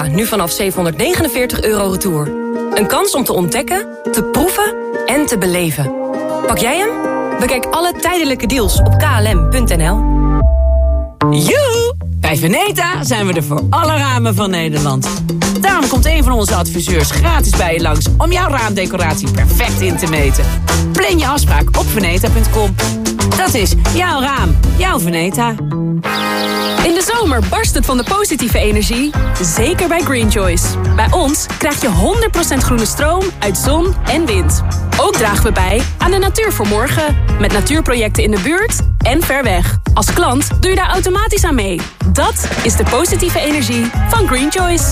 Kia, nu vanaf €749 retour. Een kans om te ontdekken, te proeven en te beleven. Pak jij hem? Bekijk alle tijdelijke deals op klm.nl. Joe! Bij Veneta zijn we er voor alle ramen van Nederland. Daarom komt een van onze adviseurs gratis bij je langs om jouw raamdecoratie perfect in te meten. Plan je afspraak op veneta.com. Dat is jouw raam, jouw Veneta. In de zomer barst het van de positieve energie, zeker bij Green Choice. Bij ons krijg je 100% groene stroom uit zon en wind. Ook dragen we bij aan de natuur voor morgen, met natuurprojecten in de buurt en ver weg. Als klant doe je daar automatisch aan mee. Dat is de positieve energie van Green Choice.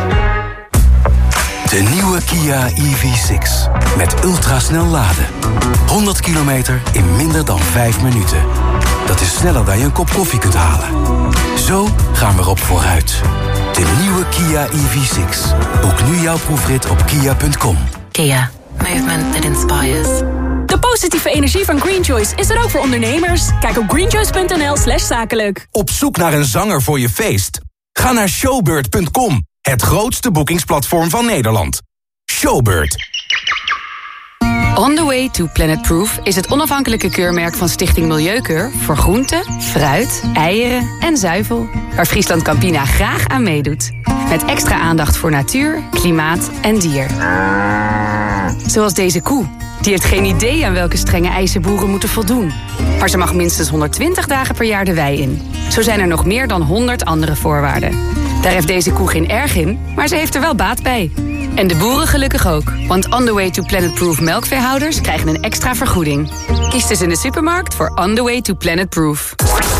De nieuwe Kia EV6. Met ultrasnel laden. 100 kilometer in minder dan 5 minuten. Dat is sneller dan je een kop koffie kunt halen. Zo gaan we erop vooruit. De nieuwe Kia EV6. Boek nu jouw proefrit op kia.com. Kia. Movement that inspires. De positieve energie van Green Choice is er ook voor ondernemers. Kijk op greenchoice.nl/zakelijk. Op zoek naar een zanger voor je feest? Ga naar showbird.com. Het grootste boekingsplatform van Nederland. Showbird. On the Way to Planet Proof is het onafhankelijke keurmerk van Stichting Milieukeur voor groenten, fruit, eieren en zuivel, waar Friesland Campina graag aan meedoet. Met extra aandacht voor natuur, klimaat en dier. Zoals deze koe. Die heeft geen idee aan welke strenge eisen boeren moeten voldoen. Maar ze mag minstens 120 dagen per jaar de wei in. Zo zijn er nog meer dan 100 andere voorwaarden. Daar heeft deze koe geen erg in, maar ze heeft er wel baat bij. En de boeren gelukkig ook. Want On the Way to Planet Proof melkveehouders krijgen een extra vergoeding. Kies dus in de supermarkt voor On the Way to Planet Proof.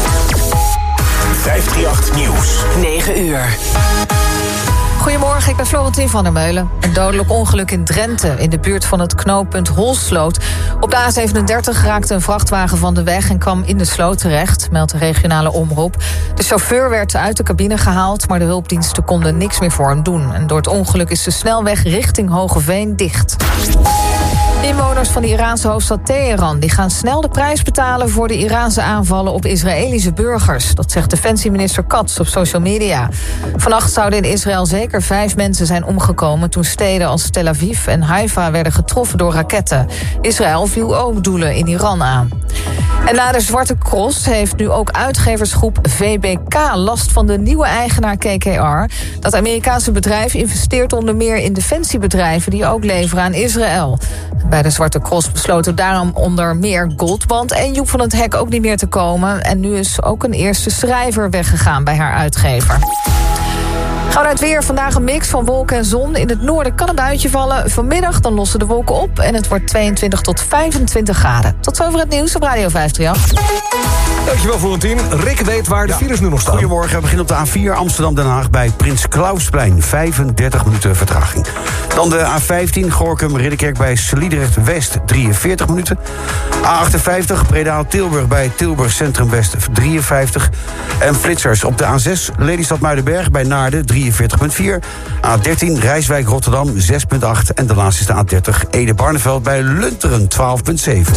538 Nieuws. 9 uur. Goedemorgen, ik ben Florentien van der Meulen. Een dodelijk ongeluk in Drenthe, in de buurt van het knooppunt Holsloot. Op de A37 raakte een vrachtwagen van de weg en kwam in de sloot terecht, meldt de regionale omroep. De chauffeur werd uit de cabine gehaald, maar de hulpdiensten konden niks meer voor hem doen. En door het ongeluk is de snelweg richting Hogeveen dicht. Inwoners van de Iraanse hoofdstad Teheran die gaan snel de prijs betalen voor de Iraanse aanvallen op Israëlische burgers. Dat zegt defensieminister Katz op social media. Vannacht zouden in Israël zeker 5 mensen zijn omgekomen toen steden als Tel Aviv en Haifa werden getroffen door raketten. Israël viel ook doelen in Iran aan. En na de Zwarte Cross heeft nu ook uitgeversgroep VBK last van de nieuwe eigenaar KKR. Dat Amerikaanse bedrijf investeert onder meer in defensiebedrijven die ook leveren aan Israël. Bij de Zwarte Cross besloten daarom onder meer Goldband en Joep van het Hek ook niet meer te komen. En nu is ook een eerste schrijver weggegaan bij haar uitgever. Gaan we naar het weer. Vandaag een mix van wolken en zon. In het noorden kan een buitje vallen. Vanmiddag dan lossen de wolken op en het wordt 22 tot 25 graden. Tot zover het nieuws op Radio 538. Dankjewel, Florentien. Rick weet waar de files nu nog staan. Goedemorgen, we beginnen op de A4 Amsterdam-Den Haag bij Prins Klausplein. 35 minuten vertraging. Dan de A15 Gorinchem-Ridderkerk bij Sliedrecht-West, 43 minuten. A58 Breda-Tilburg bij Tilburg Centrum-West, 53. En flitsers op de A6 Lelystad-Muidenberg bij Naarden, 43,4. A13 Rijswijk-Rotterdam, 6,8. En de laatste is de A30 Ede-Barneveld bij Lunteren, 12,7.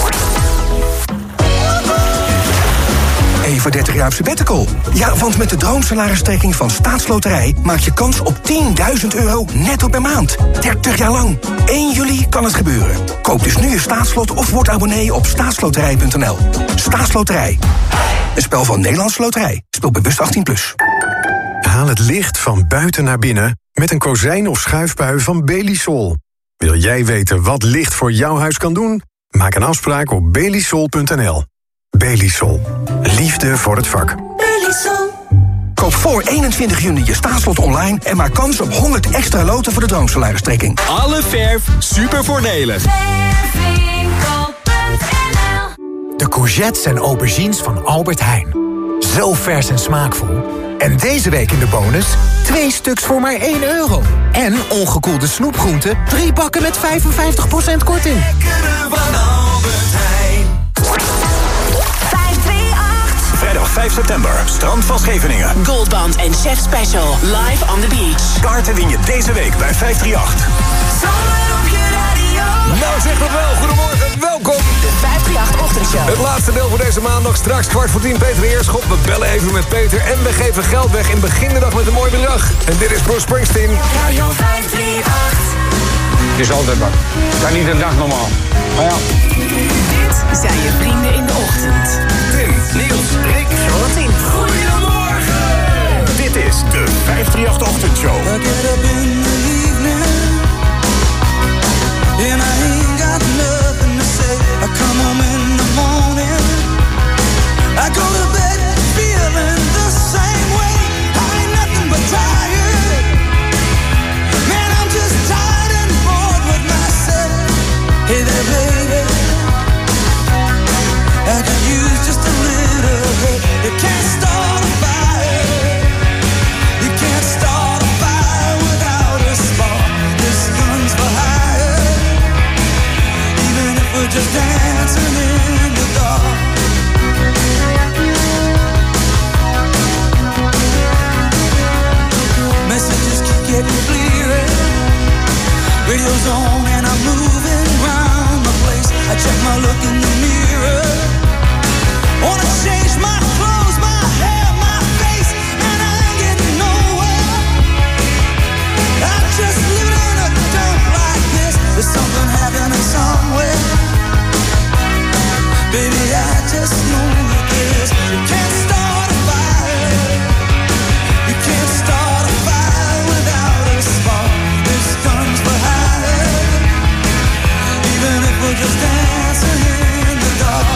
Even 30 jaar op sabbatical. Ja, want met de droomsalaristrekking van Staatsloterij maak je kans op €10.000 netto per maand. 30 jaar lang. 1 juli kan het gebeuren. Koop dus nu je staatslot of word abonnee op staatsloterij.nl. Staatsloterij. Een spel van Nederlandse Loterij. Speel bewust 18+. Haal het licht van buiten naar binnen met een kozijn of schuifbui van Belisol. Wil jij weten wat licht voor jouw huis kan doen? Maak een afspraak op belisol.nl. Belisol. Liefde voor het vak. Belisol. Koop voor 21 juni je staatslot online en maak kans op 100 extra loten voor de droomsalaristrekking. Alle verf super voordelig. De courgettes en aubergines van Albert Heijn. Zo vers en smaakvol. En deze week in de bonus 2 stuks voor maar €1. En ongekoelde snoepgroenten 3 bakken met 55% korting. Lekkere van Albert Heijn. 538. Vrijdag 5 september, strand van Scheveningen. Goldband en Chef Special, live on the beach. Kaarten win je deze week bij 538. Zomer op je radio. Nou, zeg dat wel. Goedemorgen, welkom. De 538-ochtendshow. Het laatste deel voor deze maandag, straks 9:15. Peter Heerschop. We bellen even met Peter en we geven geld weg in begin de dag met een mooi bedrag. En dit is Bruce Springsteen. Radio 538. Het is altijd wat. Het is niet een dag normaal. Maar ja. Dit zijn je vrienden in de ochtend. Tim, Niels, Rick, Charlotte. Goedemorgen. Dit is de 538-ochtendshow. I get up in the evening and I ain't got nothing to say. I come home in the morning, I go to bed feeling the same way. I ain't nothing but tired. Man, I'm just tired and bored with myself. Hey there, baby, I could use just a little help. You can't start a fire. You can't start a fire without a spark. This gun's for hire. Even if we're just dancing in the dark. Messages keep getting clearer. Radio's on and I'm moving around the place. I check my look in the mirror. Wanna change my clothes, my hair, my face, and I ain't getting nowhere. I'm just living in a dump like this. There's something happening somewhere. Baby, I just know that this. You can't start a fire. You can't start a fire without a spark. This gun's for hire. Even if we're just dancing in the dark.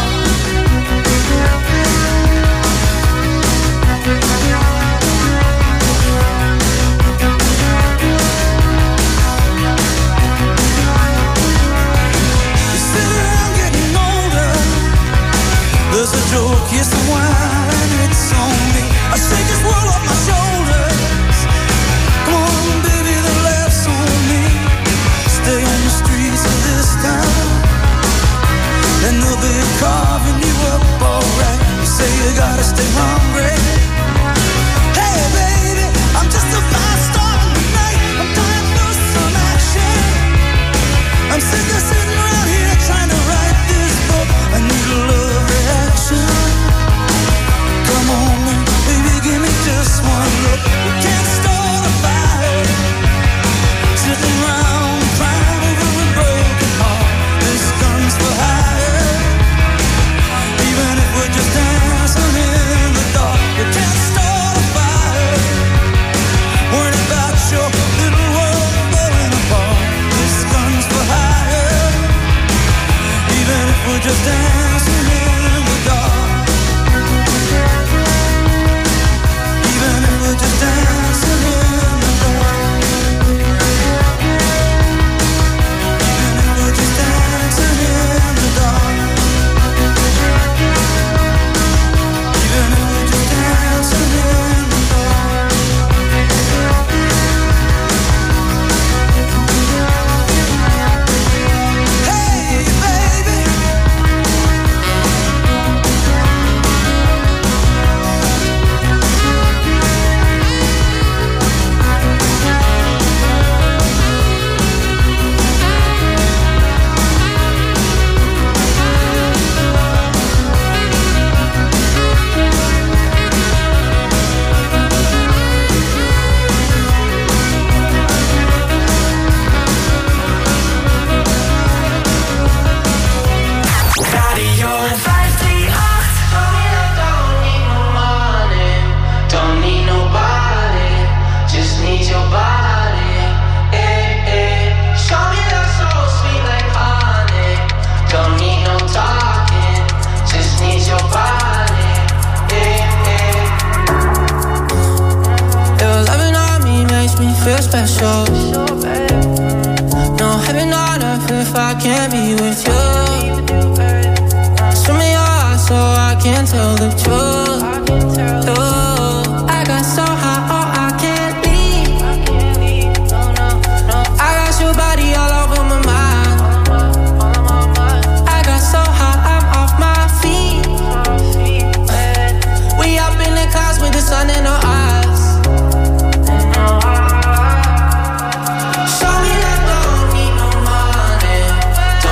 There's a joke, yes, the wine, it's on me. I shake this world off my shoulders. Come on, baby, the laughs on me. Stay on the streets of this town, and they'll be carving you up alright. You say you gotta stay hungry. Hey, baby, I'm just a fast star in the night. I'm dying for some action. I'm sick of sitting around here trying to write this book. I need a love reaction. Come on, baby, give me just one look. You can't start a fire. Sitting around crying over a broken heart. This gun's for hire. Even if we're just dancing in the dark. You can't start a fire. Worried about your little world falling apart. This gun's for hire. Even if we're just dancing in the dark. Even if we're just dancing in the dark. Even if we're just dancing in the dark. Even if we're just dancing in the dark. Hey, baby. Radio 538. Don't need no money, don't need nobody, just need your body. Eh, eh. Show me that soul sweet like honey. Don't need no talking, just need your body. Eh, eh. Your loving on me makes me feel special. No heaven on earth if I can't be with you. Show me your eyes so I can tell the truth. I got so high, oh, I can't leave. I got your body all over my mind. I got so high, I'm off my feet. We up in the clouds with the sun in our eyes. Show me that don't need no money,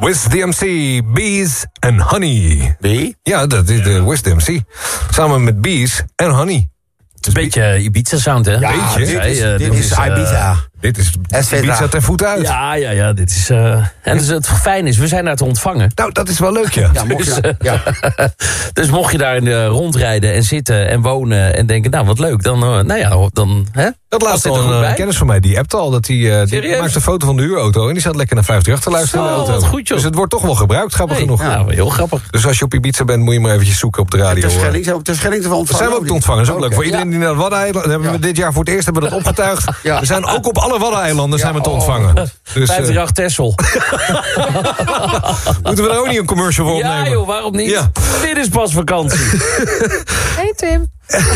Wiz DMC, Bees and Honey. Wie? Ja, dat is de Wiz DMC. Samen met Bees and Honey. Het is een beetje Ibiza-sound, hè? Ja, beetje. Dit is Ibiza. Dit is Ibiza ten voet uit. Ja, dit is... En dus het fijn is, we zijn daar te ontvangen. Nou, dat is wel leuk, ja. Dus mocht je daar rondrijden en zitten en wonen en denken... nou, wat leuk, dan hè? Dat laatste al een kennis van mij, die appte al. Dat die maakt een foto van de huurauto en die zat lekker naar 538 te luisteren in de auto. Wat goed, joh. Dus het wordt toch wel gebruikt, grappig genoeg. Nou, heel grappig. Dus als je op Ibiza bent, moet je maar eventjes zoeken op de radio. Ter Schelling te ontvangen. Zijn we ook te ontvangen, dat is ook leuk. Voor iedereen die naar de Waddeneilanden... hebben we dit jaar voor het eerst hebben we dat opgetuigd. Ja. We zijn ook op alle Waddeneilanden zijn we te ontvangen. Dus, 538 Texel. Moeten we er ook niet een commercial voor opnemen? Ja joh, waarom niet? Ja. Dit is pas vakantie. Hey Tim.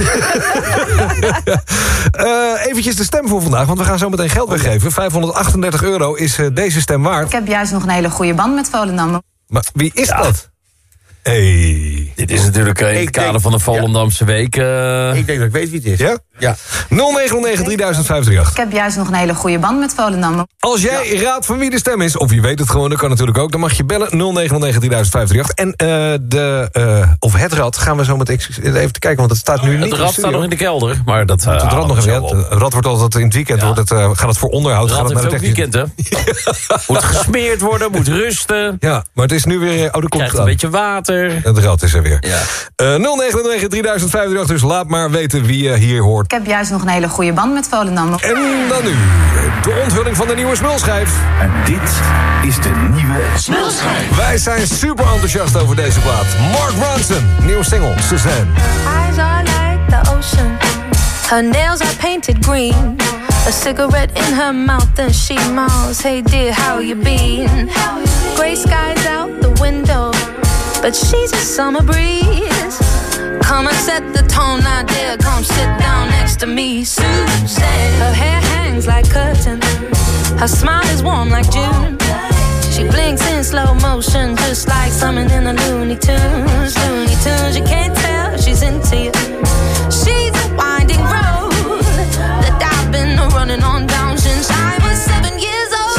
Eventjes de stem voor vandaag, want we gaan zo meteen geld weggeven. €538 is deze stem waard. Ik heb juist nog een hele goede band met Volendam. Maar wie is dat? Hey. Dit is natuurlijk in het kader van de Volendamse Week. Ik denk dat ik weet wie het is. Ja? 099 3058. Ik heb juist nog een hele goede band met Volendam. Als jij raadt van wie de stem is, of je weet het gewoon, dat kan natuurlijk ook, dan mag je bellen 099 3058. En of het rad gaan we zo met even te kijken, want het staat nu niet. Het rad staat nog in de kelder, maar dat het rad nog even. Het rad wordt altijd in het weekend gaat het voor onderhoud. Het rad heeft ook weekend, hè? Moet gesmeerd worden, moet rusten. Ja, maar het is nu weer oude kop. Krijgt een beetje water. Het rad is er weer. 099 3058, dus laat maar weten wie je hier hoort. Ik heb juist nog een hele goede band met Volendam. En dan nu, de onthulling van de nieuwe smulschijf. En dit is de nieuwe smulschijf. Wij zijn super enthousiast over deze plaat. Mark Ronson, nieuwe single, Suzanne. Eyes are like the ocean. Her nails are painted green. A cigarette in her mouth and she mouths, hey dear, how you been? Gray skies out the window, but she's a summer breeze. Come and set the tone, now dear, come sit down next to me, Suzanne. Her hair hangs like curtain, her smile is warm like June. She blinks in slow motion, just like something in the Looney Tunes. Looney Tunes, you can't tell she's into you. She's a winding road that I've been running on down since I was 7 years old.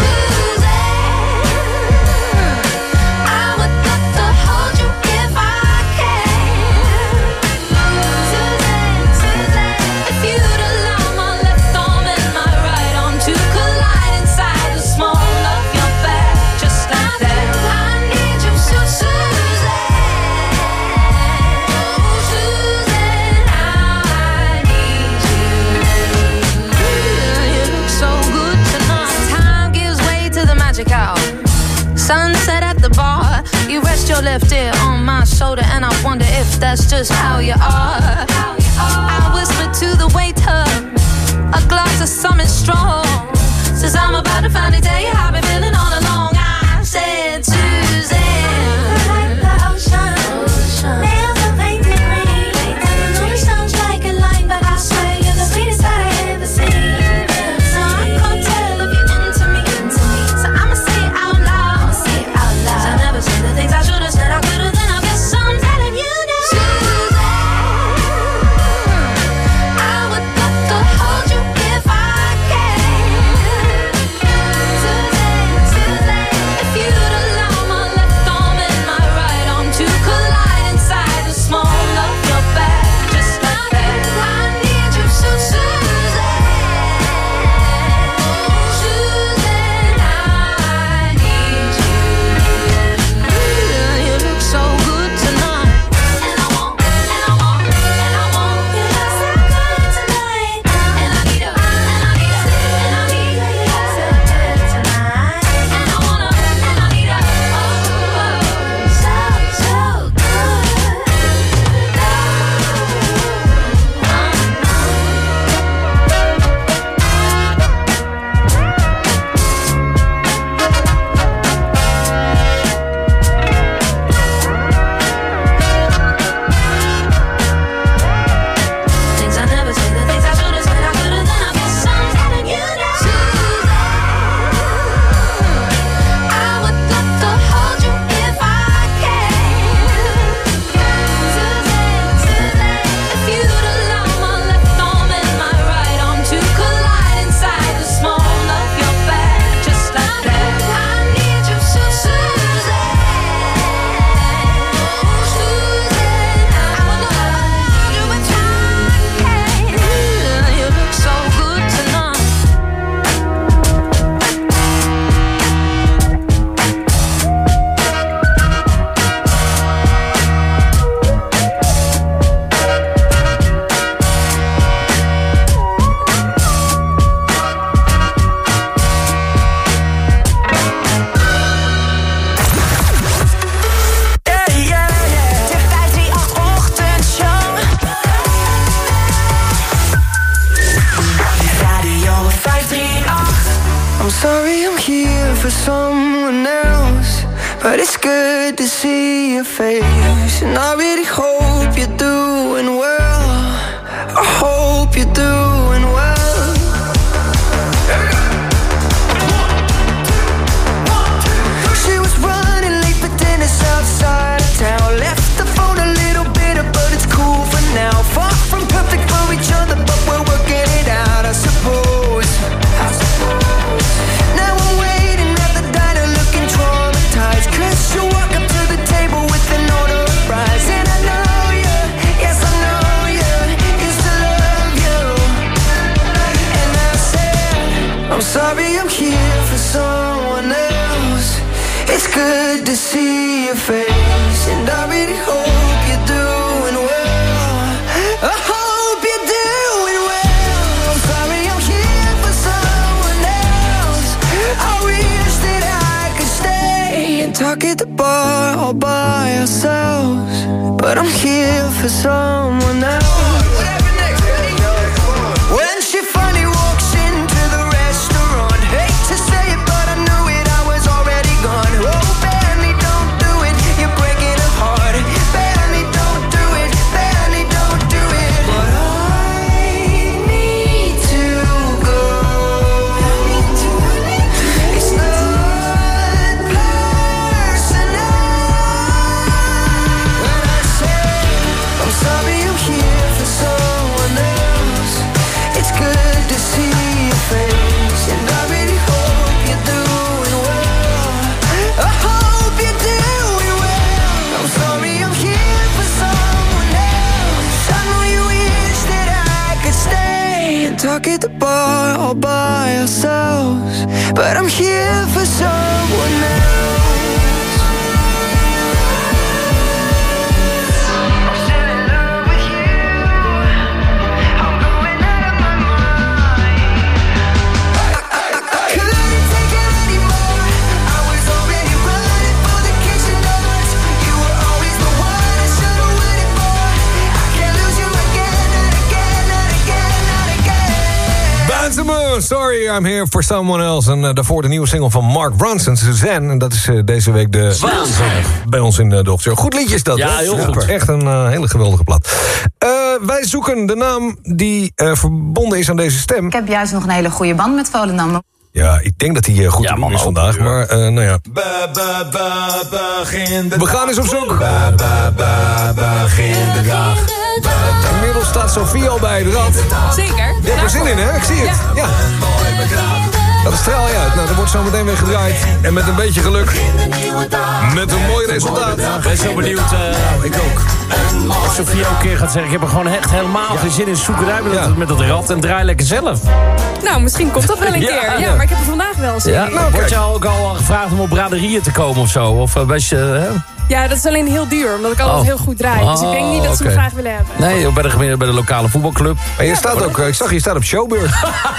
Sunset at the bar, you rest your left ear on my shoulder, and I wonder if that's just how you are. I whisper to the waiter, a glass of something strong, says I'm about to finally tell you how I've been feeling all along. I said, Suzanne, like the ocean, nails are painted green, and the moon sounds like a line, but I swear you're the sweetest I ever seen. So I can't tell if you're into me, so I'ma say it out loud. I never said the things I should have said, I could have, then I guess I'm telling you now. Suzanne, I would love to hold you if I can. Suzanne, but it's good to see your face. And I really hope you're doing well. I hope you're doing well. She was running late for dinner outside of town. Left the phone a little bitter, but it's cool for now. Far from perfect for each other, but we're working it out, I suppose. Now I'm waiting at the diner looking traumatized, 'cause you walk up to the table with an order of fries. And I know you, yes I know you, used to love you. And I said, I'm sorry I'm here for someone else. It's good to see your face, and I really hope you're doing well. I hope you're doing well. I'm sorry I'm here for someone else. I wish that I could stay and talk at the bar all by ourselves, but I'm here for someone else. When she finally walks into the restaurant, hate to say it, but I knew it, I was already gone. Oh, Benny, don't do it, you're breaking her heart. Benny, don't do it, Benny, don't do it. But I need to go. It's not personal. When I say I'm sorry I'm here for someone else, it's good to see your face, and I really hope you're doing well. I hope you're doing well. I'm sorry I'm here for someone else. I know you wish that I could stay and talk at the bar all by ourselves, but I'm here for someone else. Sorry, I'm here for someone else. En daarvoor de nieuwe single van Mark Ronson, Suzanne. En dat is deze week de waanzinnig bij ons in de Ochterhoek. Goed liedje is dat, ja, hè? heel goed. Echt een hele geweldige plaat. Wij zoeken de naam die verbonden is aan deze stem. Ik heb juist nog een hele goede band met Volendam. Ja, ik denk dat hij goed te doen is vandaag. Ja. Maar, nou ja. We gaan eens op zoek. Begin de dag. Inmiddels staat Sofie al bij de rad. Zeker. Je hebt er zin in, hè? Ik zie het. Ja. Dat straal je uit. Nou, dat wordt zo meteen weer gedraaid. En met een beetje geluk. Met een mooi resultaat. Ik ben zo benieuwd. Ik ook. Of Sofie ook een keer gaat zeggen, ik heb er gewoon echt helemaal geen zin in. Zoekerij met dat rad en draai lekker zelf. Nou, misschien komt dat wel een keer. Ja, maar ik heb er vandaag wel zin in. Nou, word je ook al gevraagd om op braderieën te komen of zo? Of best je... Ja, dat is alleen heel duur, omdat ik altijd heel goed draai. Dus ik denk niet dat ze me graag willen hebben. Nee, bij de lokale voetbalclub. En je staat ook, ik zag je staat op Showbeurt.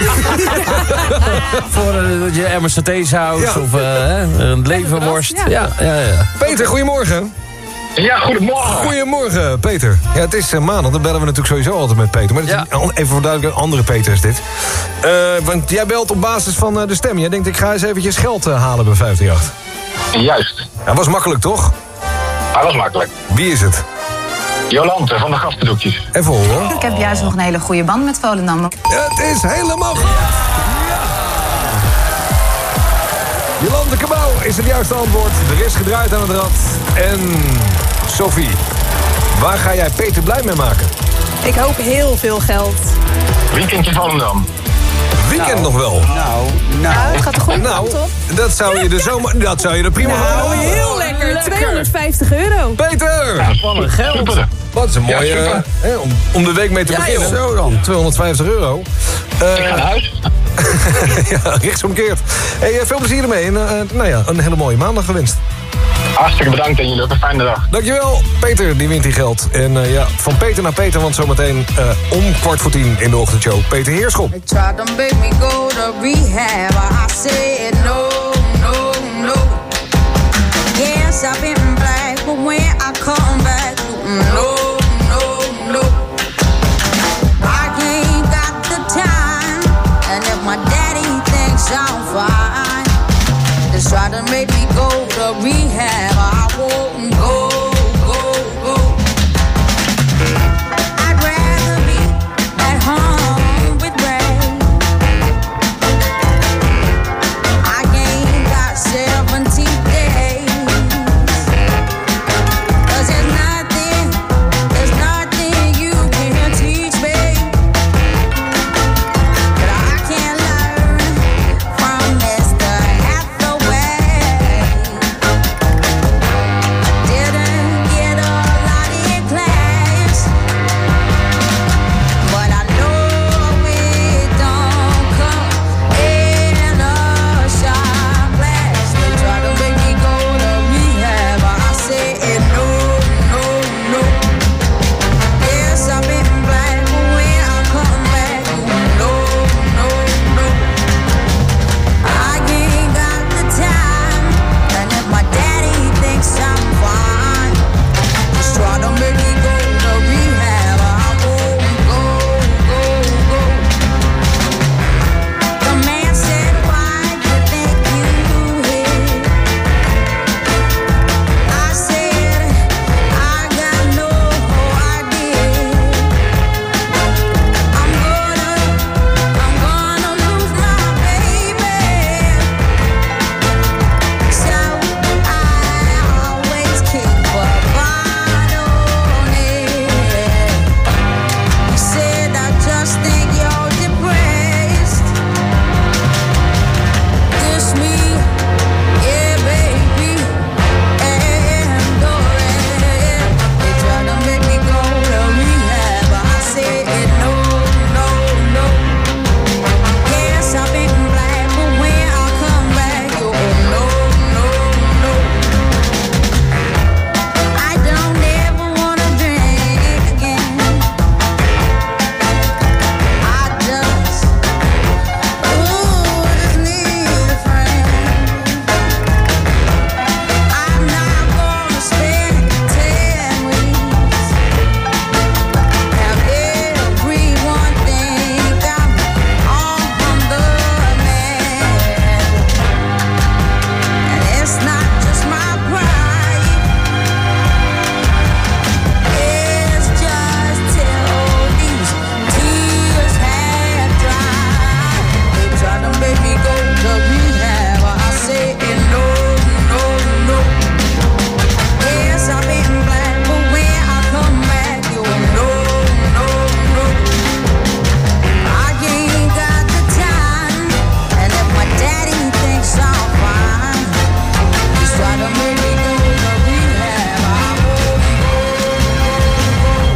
Voor je Emerson Theeshouse of een leverworst. Ja. Peter, goedemorgen. Ja, goedemorgen. Goedemorgen, Peter. Ja, het is maandag, dan bellen we natuurlijk sowieso altijd met Peter. Maar even voor duidelijk, een andere Peter is dit. Want jij belt op basis van de stem. Jij denkt, ik ga eens eventjes geld halen bij 538. Juist. Dat was makkelijk, toch? Dat was makkelijk. Wie is het? Jolante van de gastendoekjes. Even horen. Ik heb juist nog een hele goede band met Volendam. Het is helemaal goed. Jolante Cabau is het juiste antwoord. Er is gedraaid aan het rad. En Sophie, waar ga jij Peter blij mee maken? Ik hoop heel veel geld. Weekendje Volendam. Weekend nog wel? Nou, het gaat de goede kant op. Dat zou je er prima van doen. Heel lekker. 250 euro. Peter! Ja, wat een geld. Super. Wat is een mooie... om de week mee te beginnen. Zo dan. 250 euro. Ik ga naar huis. Ja, rechtsomkeerd. Hey, veel plezier ermee. En een hele mooie maandag gewenst. Hartstikke bedankt en jullie ook een fijne dag. Dankjewel. Peter, die wint die geld. En van Peter naar Peter, want zometeen om 9:15 in de ochtendshow. Peter Heerschop. They tried to make me go to rehab. I said no, no, no. Yes, I've been black, but when I come back, no, no, no. I ain't got the time, and if my daddy thinks I'm fine, they try to make me go to rehab.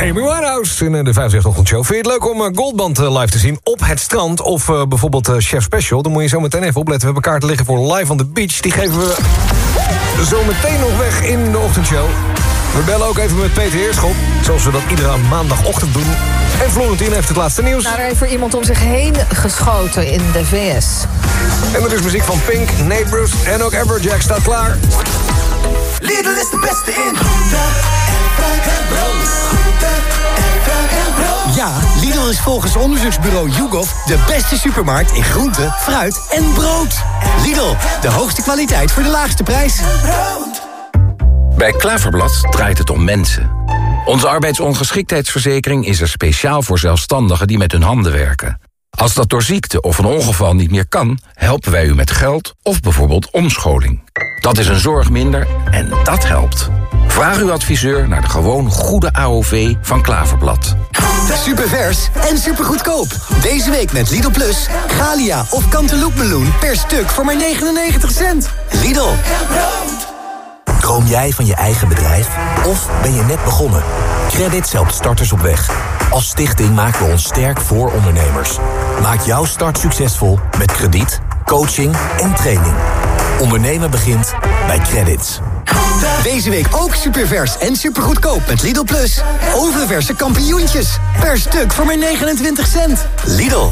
Amy Winehouse in de 538-ochtendshow. Vind je het leuk om Goldband live te zien op het strand? Of bijvoorbeeld Chef Special? Dan moet je zo meteen even opletten. We hebben kaarten liggen voor Live on the Beach. Die geven we zo meteen nog weg in de ochtendshow. We bellen ook even met Peter Heerschop. Zoals we dat iedere maandagochtend doen. En Florentien heeft het laatste nieuws. Nou, er heeft er iemand om zich heen geschoten in de VS. En er is muziek van Pink, Neighbours en ook Everjack staat klaar. Lidl is de beste in groente en fruit en brood. Groente en fruit en brood. Ja, Lidl is volgens onderzoeksbureau YouGov de beste supermarkt in groente, fruit en brood. Lidl, de hoogste kwaliteit voor de laagste prijs. Bij Klaverblad draait het om mensen. Onze arbeidsongeschiktheidsverzekering is er speciaal voor zelfstandigen die met hun handen werken. Als dat door ziekte of een ongeval niet meer kan, helpen wij u met geld of bijvoorbeeld omscholing. Dat is een zorg minder en dat helpt. Vraag uw adviseur naar de gewoon goede AOV van Klaverblad. Supervers en supergoedkoop. Deze week met Lidl Plus, Galia of Cantaloupe-meloen per stuk voor maar 99 cent. Lidl. Droom jij van je eigen bedrijf? Of ben je net begonnen? Credits helpt starters op weg. Als stichting maken we ons sterk voor ondernemers. Maak jouw start succesvol met krediet, coaching en training. Ondernemen begint bij Credits. Deze week ook supervers en supergoedkoop met Lidl Plus. Oververse kampioentjes. Per stuk voor maar 29 cent. Lidl.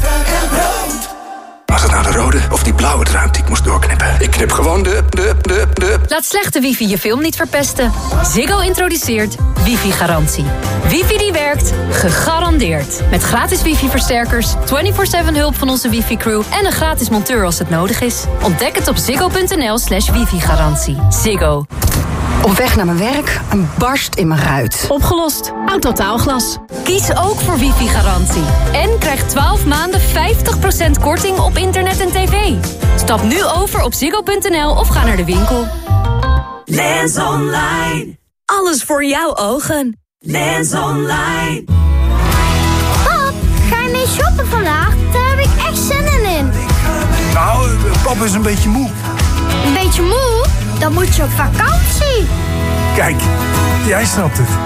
Was het nou de rode of die blauwe draad die ik moest doorknippen? Ik knip gewoon de... Laat slechte wifi je film niet verpesten. Ziggo introduceert wifi-garantie. Wifi die werkt, gegarandeerd. Met gratis wifi-versterkers, 24/7 hulp van onze wifi-crew... en een gratis monteur als het nodig is. Ontdek het op ziggo.nl/wifi-garantie. Ziggo. Op weg naar mijn werk, een barst in mijn ruit. Opgelost. Autotaalglas. Kies ook voor wifi-garantie. En krijg 12 maanden 50% korting op internet en tv. Stap nu over op ziggo.nl of ga naar de winkel. Lens Online. Alles voor jouw ogen. Lens Online. Pap, ga je mee shoppen vandaag? Daar heb ik echt zin in. Nou, pap is een beetje moe. Een beetje moe? Dan moet je op vakantie. Kijk, jij snapt het.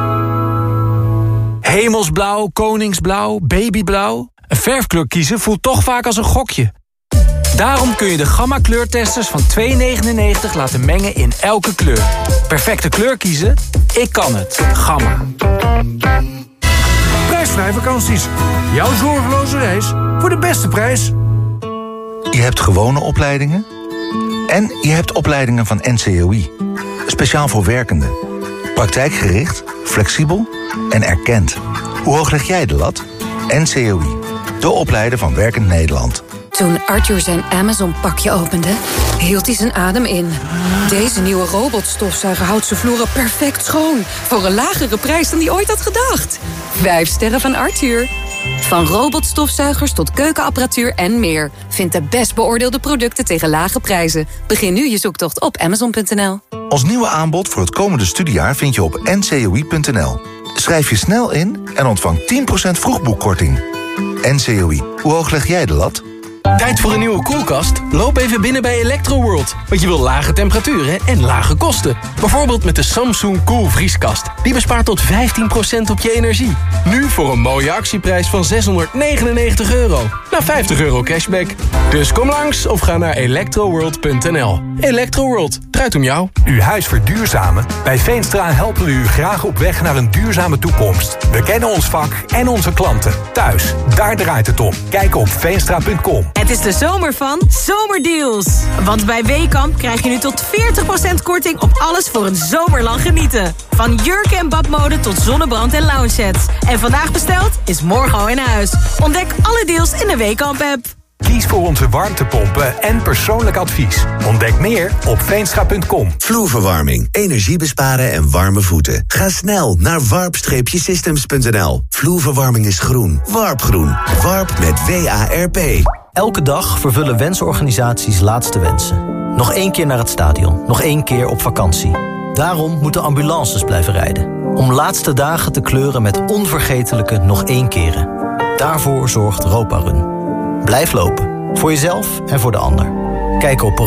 Hemelsblauw, koningsblauw, babyblauw. Een verfkleur kiezen voelt toch vaak als een gokje. Daarom kun je de Gamma kleurtesters van €2,99 laten mengen in elke kleur. Perfecte kleur kiezen? Ik kan het. Gamma. Prijsvrij vakanties. Jouw zorgeloze reis voor de beste prijs. Je hebt gewone opleidingen en je hebt opleidingen van NCOI. Speciaal voor werkenden. Praktijkgericht, flexibel en erkend. Hoe hoog leg jij de lat? NCOI, de opleider van Werkend Nederland. Toen Arthur zijn Amazon-pakje opende, hield hij zijn adem in. Deze nieuwe robotstofzuiger houdt zijn vloeren perfect schoon. Voor een lagere prijs dan hij ooit had gedacht. 5 sterren van Arthur. Van robotstofzuigers tot keukenapparatuur en meer. Vind de best beoordeelde producten tegen lage prijzen. Begin nu je zoektocht op Amazon.nl. Ons nieuwe aanbod voor het komende studiejaar vind je op ncoi.nl. Schrijf je snel in en ontvang 10% vroegboekkorting. NCOI, hoe hoog leg jij de lat? Tijd voor een nieuwe koelkast? Loop even binnen bij Electroworld. Want je wil lage temperaturen en lage kosten. Bijvoorbeeld met de Samsung Koelvrieskast. Die bespaart tot 15% op je energie. Nu voor een mooie actieprijs van €699. Na €50 cashback. Dus kom langs of ga naar electroworld.nl. Electroworld, draait om jou. Uw huis verduurzamen? Bij Veenstra helpen we u graag op weg naar een duurzame toekomst. We kennen ons vak en onze klanten. Thuis, daar draait het om. Kijk op veenstra.com. Het is de zomer van Zomerdeals. Want bij Weekamp krijg je nu tot 40% korting op alles voor een zomerlang genieten. Van jurken en badmode tot zonnebrand en lounge sets. En vandaag besteld is morgen al in huis. Ontdek alle deals in de Weekamp-app. Kies voor onze warmtepompen en persoonlijk advies. Ontdek meer op veenstra.com. Vloerverwarming, energie besparen en warme voeten. Ga snel naar warp-systems.nl. Vloerverwarming is groen. Warpgroen. Warp met WARP. Elke dag vervullen wensorganisaties laatste wensen. Nog 1 keer naar het stadion. Nog 1 keer op vakantie. Daarom moeten ambulances blijven rijden. Om laatste dagen te kleuren met onvergetelijke nog 1 keren. Daarvoor zorgt Roparun. Blijf lopen. Voor jezelf en voor de ander. Kijk op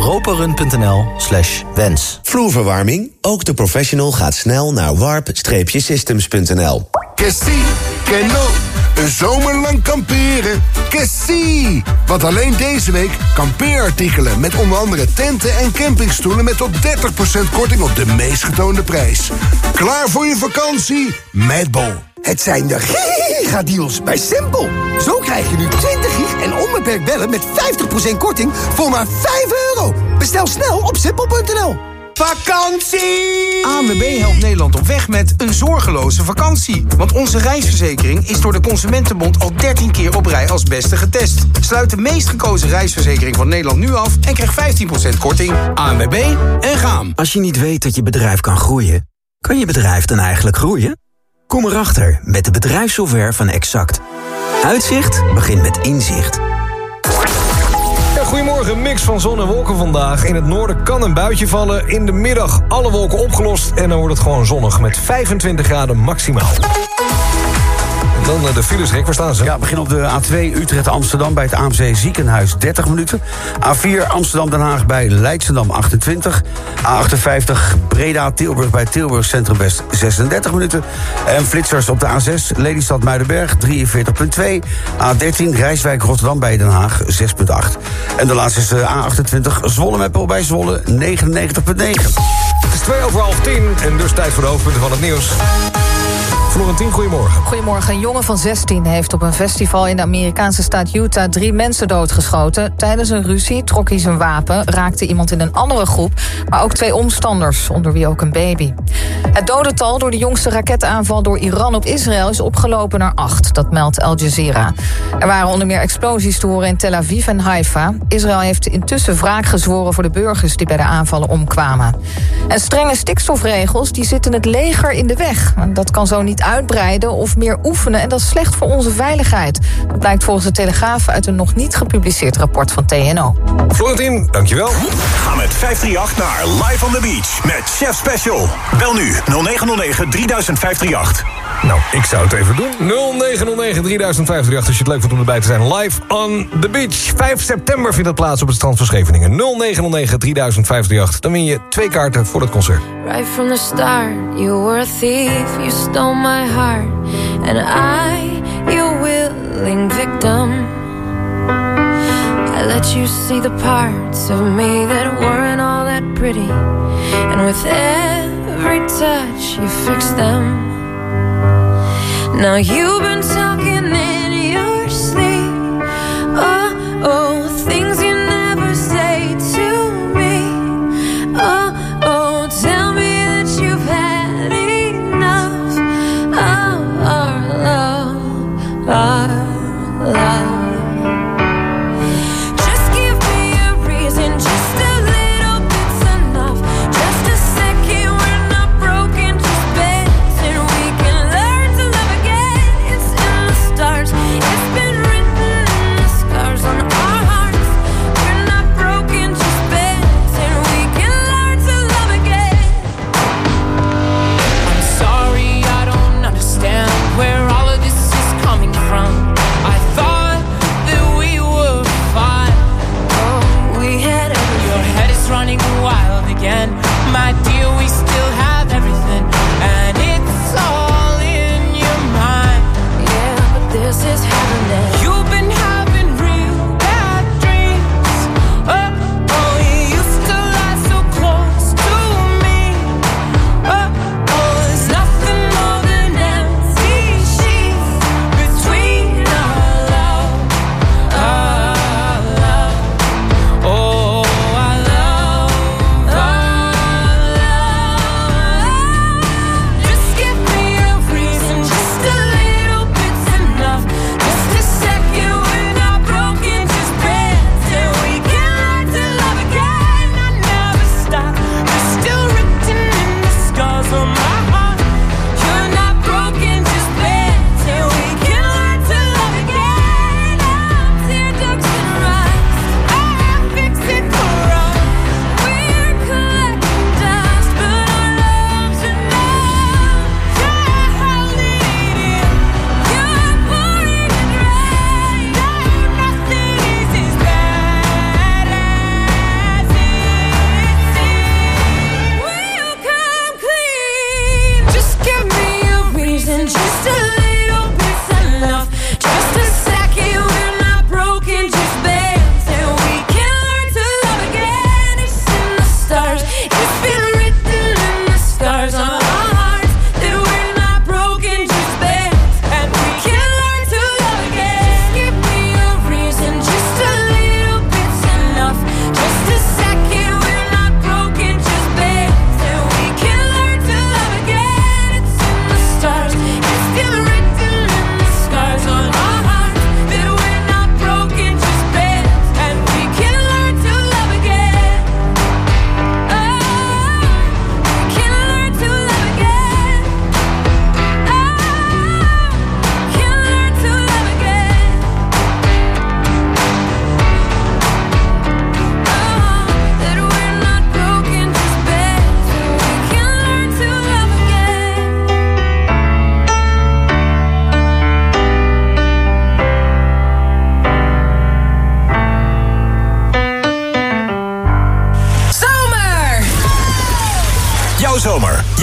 roparun.nl/wens. Vloerverwarming, ook de professional gaat snel naar warp-systems.nl. Que sí, que no. Een zomer lang kamperen. Que sí. Want alleen deze week kampeerartikelen met onder andere tenten en campingstoelen met tot 30% korting op de meest getoonde prijs. Klaar voor je vakantie? Met Bol. Het zijn de gigadeals bij Simpel. Zo krijg je nu 20 gig en onbeperkt bellen met 50% korting voor maar €5. Bestel snel op simpel.nl. Vakantie! ANWB helpt Nederland op weg met een zorgeloze vakantie. Want onze reisverzekering is door de Consumentenbond al 13 keer op rij als beste getest. Sluit de meest gekozen reisverzekering van Nederland nu af en krijg 15% korting. ANWB en gaan. Als je niet weet dat je bedrijf kan groeien, kan je bedrijf dan eigenlijk groeien? Kom erachter met de bedrijfssoftware van Exact. Uitzicht begint met inzicht. Goedemorgen, mix van zon en wolken vandaag. In het noorden kan een buitje vallen. In de middag alle wolken opgelost en dan wordt het gewoon zonnig met 25 graden maximaal. En dan de files, Rick, waar staan ze? Ja, begin op de A2 Utrecht-Amsterdam bij het AMC Ziekenhuis 30 minuten. A4 Amsterdam-Den Haag bij Leidschendam 28. A58 Breda-Tilburg bij Tilburg Centrum West 36 minuten. En flitsers op de A6 Lelystad-Muidenberg 43,2. A13 Rijswijk-Rotterdam bij Den Haag 6,8. En de laatste is A28 Zwolle-Meppel bij Zwolle 99,9. Het is 10:02 en dus tijd voor de hoofdpunten van het nieuws. Florentien, goedemorgen. Goedemorgen. Een jongen van 16 heeft op een festival in de Amerikaanse staat Utah 3 mensen doodgeschoten. Tijdens een ruzie trok hij zijn wapen, raakte iemand in een andere groep, maar ook 2 omstanders, onder wie ook een baby. Het dodental door de jongste raketaanval door Iran op Israël is opgelopen naar 8. Dat meldt Al Jazeera. Er waren onder meer explosies te horen in Tel Aviv en Haifa. Israël heeft intussen wraak gezworen voor de burgers die bij de aanvallen omkwamen. En strenge stikstofregels die zitten het leger in de weg. Dat kan zo niet uitbreiden of meer oefenen en dat is slecht voor onze veiligheid. Dat blijkt volgens de Telegraaf uit een nog niet gepubliceerd rapport van TNO. Florentien, dankjewel. Ga met 538 naar Live on the Beach met Chef Special. Bel nu 0909 30538. Nou, ik zou het even doen. 0909 30538 als je het leuk vindt om erbij te zijn. Live on the Beach. 5 september vindt dat plaats op het strand van Scheveningen. 0909 30538. Dan win je 2 kaarten voor het concert. Right from the start, you were a thief, you stole my heart. And I, your willing victim. I let you see the parts of me that weren't all that pretty. And with every touch, you fixed them. Now you've been talking in your sleep. Oh, oh, things you never say to me. Oh, oh, tell me that you've had enough of our love, our love. Just give me a reason, just a little bit's enough. Just a second, we're not broken, just bends, and we can learn to love again. It's in the stars.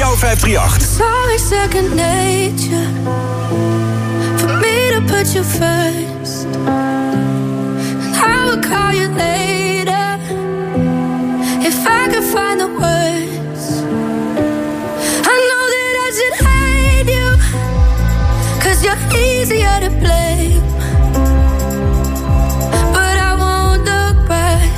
jouw 538. It's always second nature for me to put you first. And I will call you later if I could find the words. I know that I should hate you, 'cause you're easier to blame. But I won't look back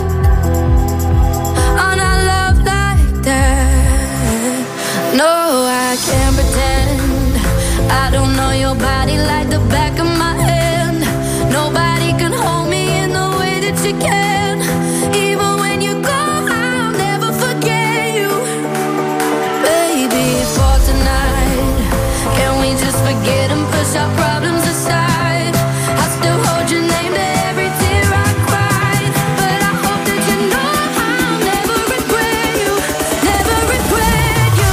on our love like that. No, I can't pretend I don't know your body like the back of my hand. Nobody can hold me in the way that you can. Even when you go, I'll never forget you. Baby, for tonight, can we just forget and push our problems aside? I still hold your name to every tear I cried. But I hope that you know I'll never regret you. Never regret you.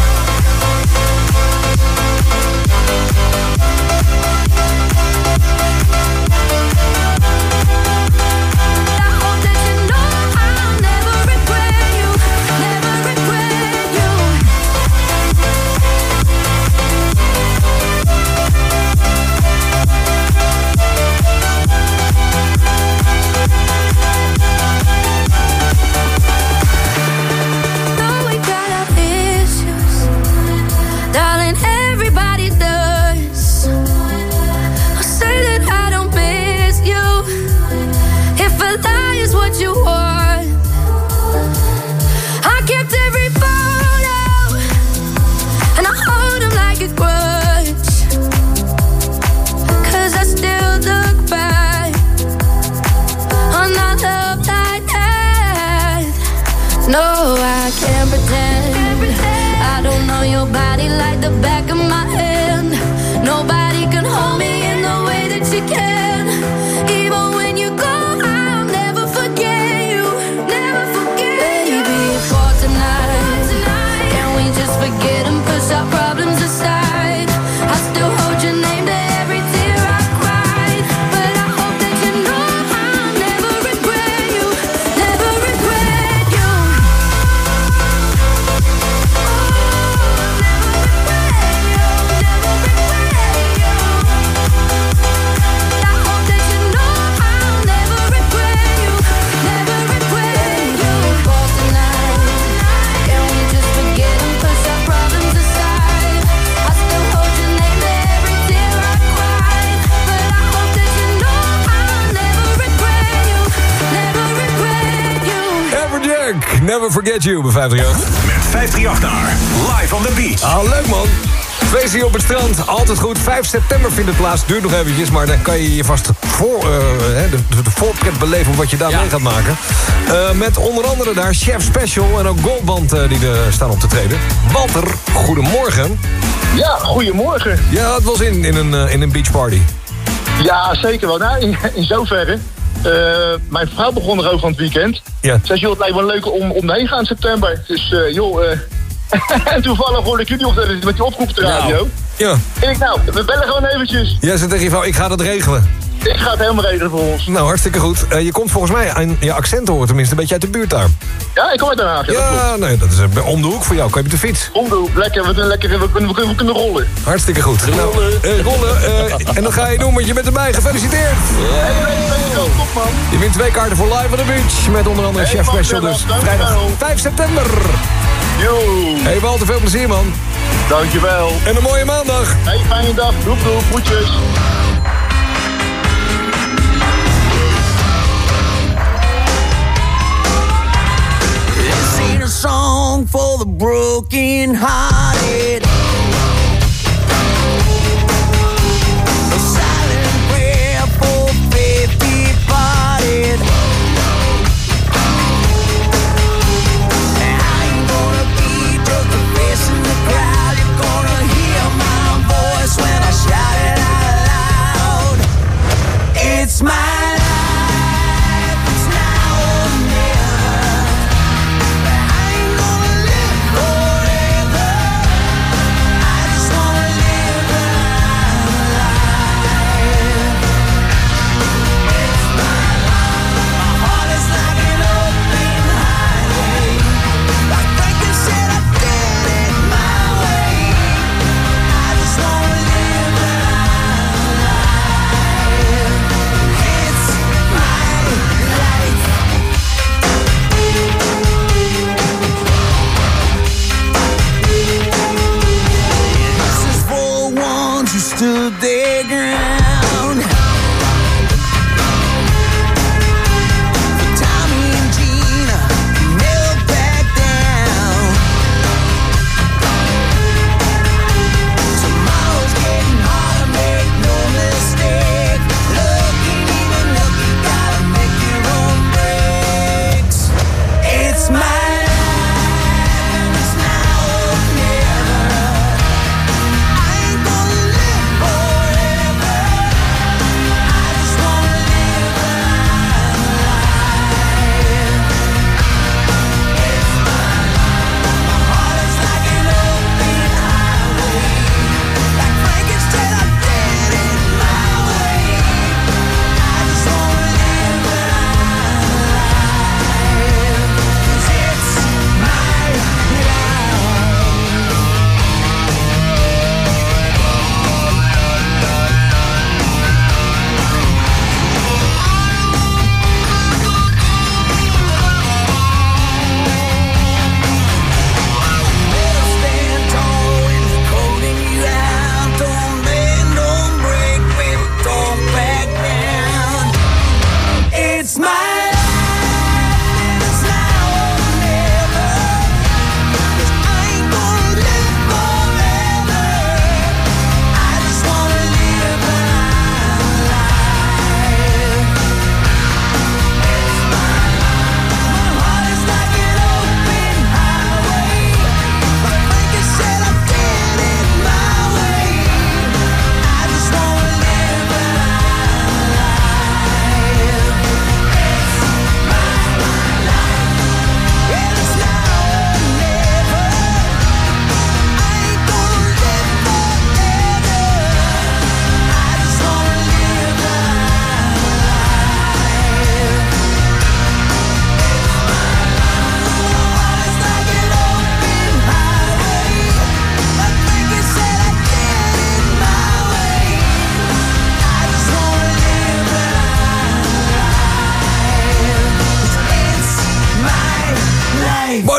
No, I can't pretend I don't know your body like the back of my hand. Nobody can hold me in the way that you can. Even when you go, I'll never forget you. Never forget you. Baby, for tonight, can we just forget and push our problems aside? I still hold your name to every tear I cried. But I hope that you know I'll never regret you. Never regret you. Never Forget You bij 538. Met 538 naar Live on the Beach. Ah, leuk man. Feest hier op het strand, altijd goed. 5 september vindt het plaats, duurt nog eventjes... maar dan kan je je vast de voorpret beleven op wat je daar mee gaat maken. Met onder andere daar Chef Special en ook Goldband die er staan op te treden. Walter, goedemorgen. Ja, goedemorgen. Ja, het was in een beachparty. Ja, zeker wel. Nou, in zoverre. Mijn vrouw begon er ook van het weekend. Ja. Zei, joh, het lijkt wel leuk om heen gaan in september. Dus en toevallig hoorde ik jullie met die oproep op de radio. Nou, ja. En ik, we bellen gewoon eventjes. Jij zei tegen je vrouw, ik ga dat regelen. Ik ga het helemaal regelen voor ons. Nou, hartstikke goed. Je komt volgens mij aan je accent horen, tenminste een beetje uit de buurt daar. Ja, ik kom uit Den Haag. Ja, nee, dat is om de hoek voor jou. Kan je met de fiets? Om de hoek, lekker. We kunnen rollen. Hartstikke goed. Rollen. En dat ga je doen, want je bent erbij. Gefeliciteerd. Top, man. Je wint 2 kaarten voor Live on the Beach. Met onder andere Chef Special dus. Vrijdag 5 september. Yo. Hey Walter, veel plezier man. Dankjewel. En een mooie maandag. Hey, fijne dag. Doep, groetjes. A song for the broken hearted. A silent prayer for faith departed. I ain't gonna be just a face in the crowd. You're gonna hear my voice when I shout it out loud. It's my life, it's now or never. My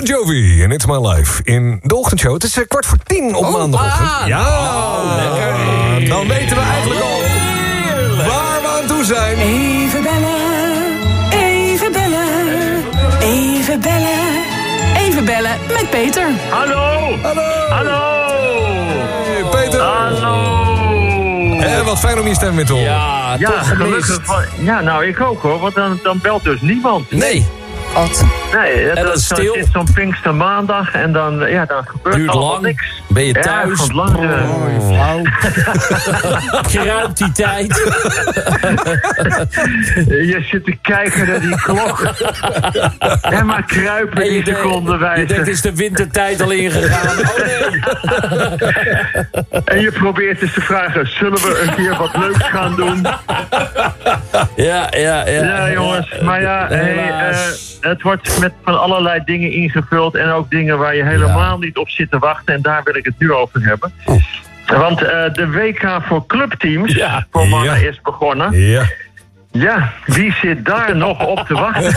Bon Jovi en It's My Life in de ochtendshow. Het is 9:15 op maandagochtend. lekker. Dan weten we eigenlijk al waar we aan toe zijn. Even bellen, even bellen, even bellen. Even bellen met Peter. Hallo. Hey, Peter. Hallo. Wat fijn om je stem weer te horen. Ja, gelukkig. Ja, nou ik ook hoor, want dan belt dus niemand. Nee. Nee, dat is stil. Zit zo'n Pinkstermaandag en dan gebeurt duurt allemaal lang. niks. Ben je thuis? Ja, het lang. Kruipt die tijd. Je zit te kijken naar die klok. En maar kruipen die seconden wijzen. Je denkt, is de wintertijd al ingegaan? Oh nee. En je probeert eens te vragen, zullen we een keer wat leuks gaan doen? Ja, jongens. Maar ja, het wordt met van allerlei dingen ingevuld. En ook dingen waar je helemaal niet op zit te wachten. En daar wil ik het nu over hebben. Want de WK voor clubteams voor mannen is begonnen. Ja, wie zit daar nog op te wachten?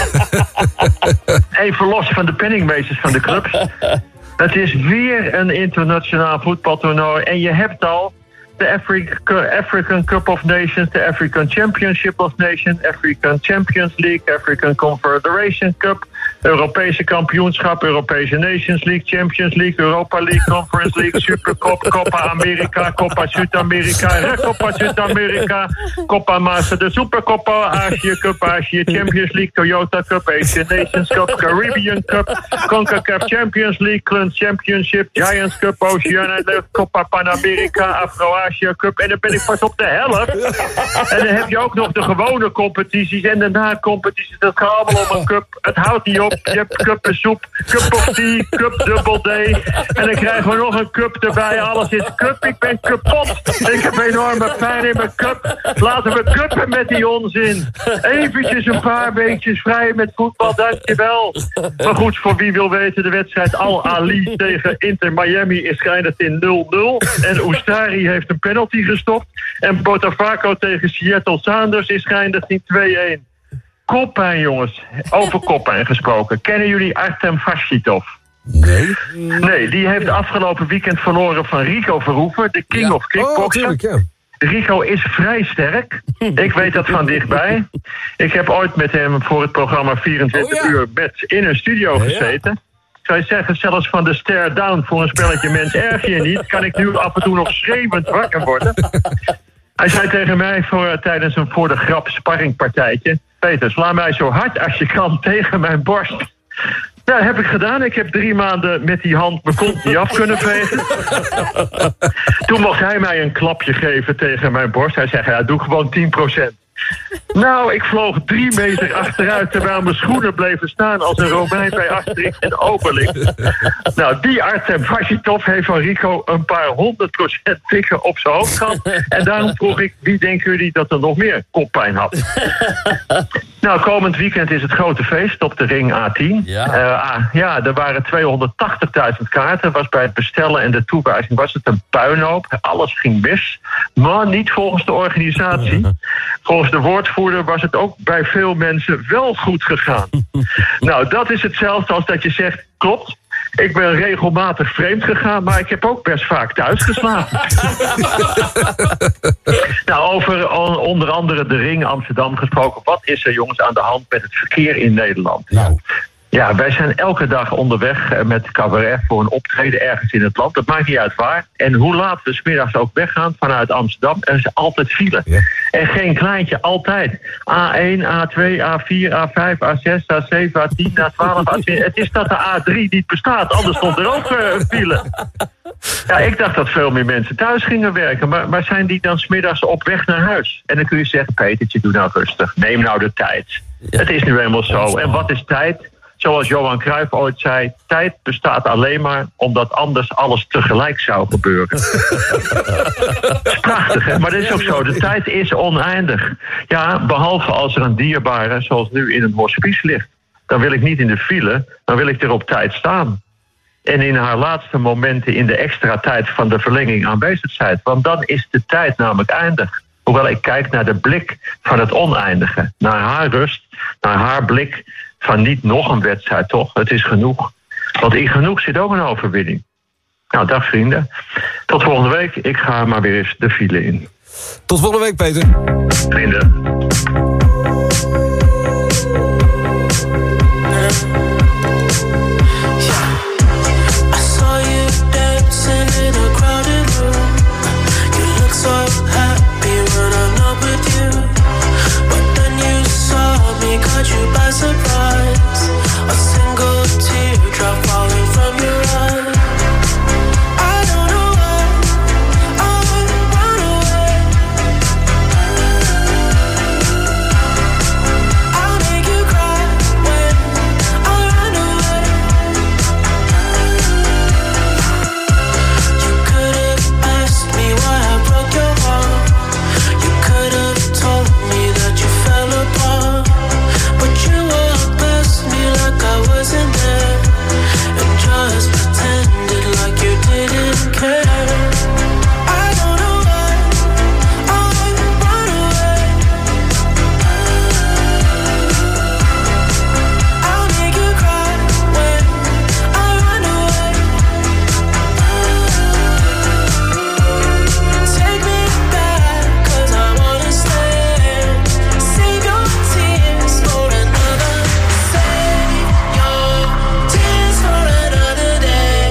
Even los van de penningmeesters van de clubs. Het is weer een internationaal voetbaltoernooi. En je hebt al de African Cup of Nations, de African Championship of Nations, African Champions League, African Confederation Cup, Europese kampioenschap, Europese Nations League, Champions League, Europa League, Conference League, Supercup, Copa America, Copa Zuid-America, Copa Zuid-America, Copa Master, de Supercopa, Azië Cup, Azië Champions League, Toyota Cup, Asian Nations Cup, Caribbean Cup, CONCACAF Champions League, Club Championship, Giants Cup, Oceania, Copa Panamerica, Afro-Asia Cup. En dan ben ik pas op de helft. En dan heb je ook nog de gewone competities en de na-competities. Dat gaat allemaal om een cup. Het houdt niet op. Je hebt cup en soep, cup of tea, cup double D. En dan krijgen we nog een cup erbij. Alles is cup. Ik ben kapot. Ik heb enorme pijn in mijn cup. Laten we cuppen met die onzin. Eventjes een paar weekjes vrij met voetbal, dankjewel. Maar goed, voor wie wil weten, de wedstrijd Al-Ali tegen Inter Miami is geëindigd in 0-0. En Oustari heeft een penalty gestopt. En Botafogo tegen Seattle Sounders is geëindigd in 2-1. Koppijn, jongens. Over koppijn gesproken. Kennen jullie Artem Vashitov? Nee. Nee, die heeft afgelopen weekend verloren van Rico Verhoeven, de king of kickboxer. Rico is vrij sterk. Ik weet dat van dichtbij. Ik heb ooit met hem voor het programma 24 uur in een studio gezeten. Zou je zeggen, zelfs van de stare down voor een spelletje mens erg je niet. Kan ik nu af en toe nog schreeuwend wakker worden. Hij zei tegen mij tijdens een voor de grap sparringpartijtje: Peter, sla mij zo hard als je kan tegen mijn borst. Ja, dat heb ik gedaan. Ik heb 3 maanden met die hand mijn kont niet af kunnen vegen. Toen mocht hij mij een klapje geven tegen mijn borst. Hij zei, ja, doe gewoon 10%. Nou, ik vloog 3 meter achteruit terwijl mijn schoenen bleven staan als een Romein bij Asterix en Obelix. Nou, die Artem Vashitov heeft van Rico een paar 100% tikken op zijn hoofd gehad. En daarom vroeg ik, wie denken jullie dat er nog meer koppijn had? Nou, komend weekend is het grote feest op de ring A10. Ja, er waren 280.000 kaarten. Was bij het bestellen en de toewijzing was het een puinhoop. Alles ging mis. Maar niet volgens de organisatie. Volgens de woordvoerder was het ook bij veel mensen wel goed gegaan. Nou, dat is hetzelfde als dat je zegt, klopt. Ik ben regelmatig vreemd gegaan, maar ik heb ook best vaak thuis geslapen. Nou, over onder andere de Ring Amsterdam gesproken. Wat is er, jongens, aan de hand met het verkeer in Nederland? Nou, ja, wij zijn elke dag onderweg met cabaret voor een optreden ergens in het land. Dat maakt niet uit waar. En hoe laat we 's middags ook weggaan vanuit Amsterdam, er is altijd file. Ja. En geen kleintje, altijd. A1, A2, A4, A5, A6, A7, A10, A12, A20. Het is dat de A3 niet bestaat, anders stond er ook een file. Ja, ik dacht dat veel meer mensen thuis gingen werken. Maar zijn die dan 's middags op weg naar huis? En dan kun je zeggen, Petertje, doe nou rustig. Neem nou de tijd. Ja. Het is nu eenmaal zo. En wat is tijd? Zoals Johan Cruijff ooit zei, tijd bestaat alleen maar omdat anders alles tegelijk zou gebeuren. Dat is prachtig, hè? Maar dat is ook zo. De tijd is oneindig. Ja, behalve als er een dierbare, zoals nu in een hospice ligt. Dan wil ik niet in de file, dan wil ik er op tijd staan. En in haar laatste momenten in de extra tijd van de verlenging aanwezig zijn. Want dan is de tijd namelijk eindig. Hoewel ik kijk naar de blik van het oneindige. Naar haar rust, naar haar blik van niet nog een wedstrijd, toch? Het is genoeg. Want in genoeg zit ook een overwinning. Nou, dag vrienden. Tot volgende week. Ik ga maar weer eens de file in. Tot volgende week, Peter. Vrienden. Caught you by surprise. A single teardrop falling from your eye. I don't know why I run away. I'll make you cry when I run away. You could have asked me why I broke your heart. You could have told me that you fell apart. But you walked past me like I wasn't there, and just pretended like you didn't care. I don't know why I run away. I'll make you cry when I run away. Take me back, 'cause I wanna stay. Save your tears for another. Save your tears for another day.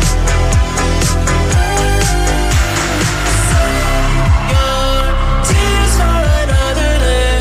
Save your tears for another day.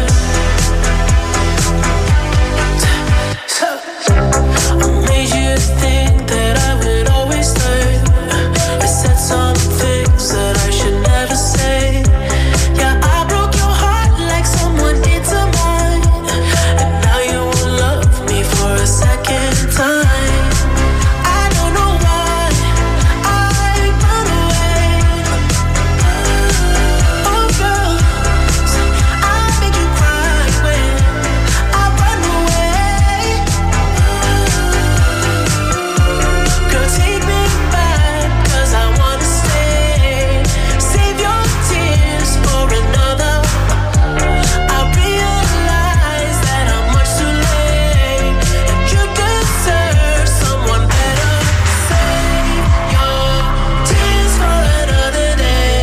I made you think that I would always stay. I said some things that I should never say. Yeah, I broke your heart like someone did to mine. And now you will love me for a second time. I don't know why I run away. Oh girl, I make you cry when I run away. Girl, take me back, 'cause I wanna stay. Save your tears for another. I realize that I'm much too late, and you deserve someone better. Save your tears for another day.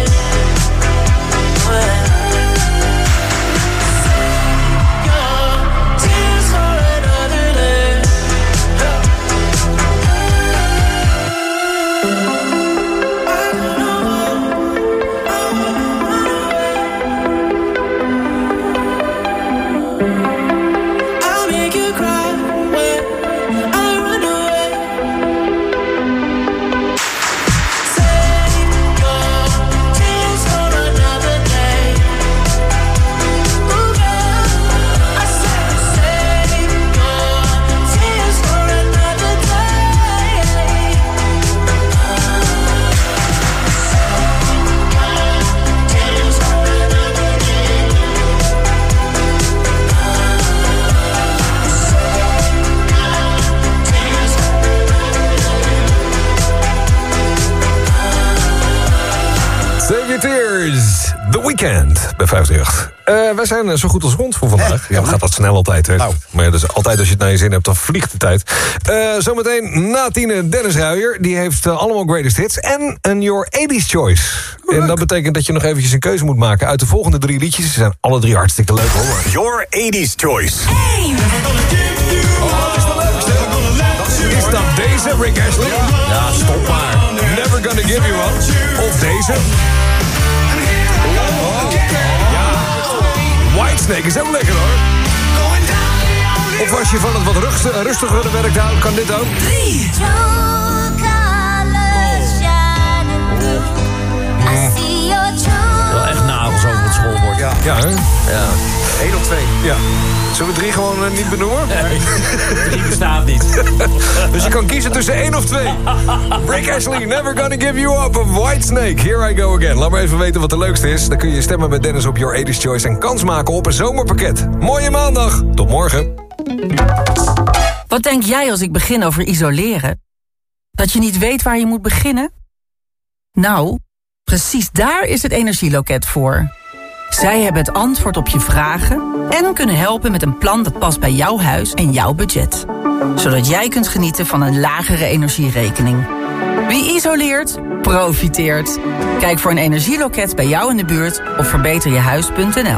Save your tears for another day. I'll make you cry when I run away. Save your tears for another day. Ooh, girl, I said save your tears for another day. Tears for another day. Save Your Tears. The Weeknd bij 538. Wij zijn zo goed als rond voor vandaag. Ja, gaat dat snel altijd. Hè? Nou. Maar ja, dus altijd als je het naar je zin hebt, dan vliegt de tijd. Zometeen na 10 Dennis Ruijer. Die heeft allemaal greatest hits. En een Your 80s Choice. En dat betekent dat je nog eventjes een keuze moet maken uit de volgende 3 liedjes. Ze zijn alle 3 hartstikke leuk hoor. Your 80s Choice. Wat is de leukste? Is dat deze, Rick Astley? Ja, stop maar. Never Gonna Give You Up. Of deze. Ja. Whitesnake is ook lekker hoor. Of als je van het wat rustigere werk houdt, kan dit ook. 3. Wel echt nagels over het schoolbord. Ja, hè? Ja. 1 of 2. Ja. Zullen we 3 gewoon niet benoemen? Nee, 3 bestaat niet. Dus je kan kiezen tussen 1 of 2. Rick Astley, Never Gonna Give You Up of Whitesnake. Here I go again. Laat maar even weten wat de leukste is. Dan kun je stemmen met Dennis op Your 80s Choice en kans maken op een zomerpakket. Mooie maandag. Tot morgen. Wat denk jij als ik begin over isoleren? Dat je niet weet waar je moet beginnen? Nou, precies daar is het Energieloket voor. Zij hebben het antwoord op je vragen en kunnen helpen met een plan dat past bij jouw huis en jouw budget. zodat jij kunt genieten van een lagere energierekening. Wie isoleert, profiteert. Kijk voor een energieloket bij jou in de buurt op verbeterjehuis.nl.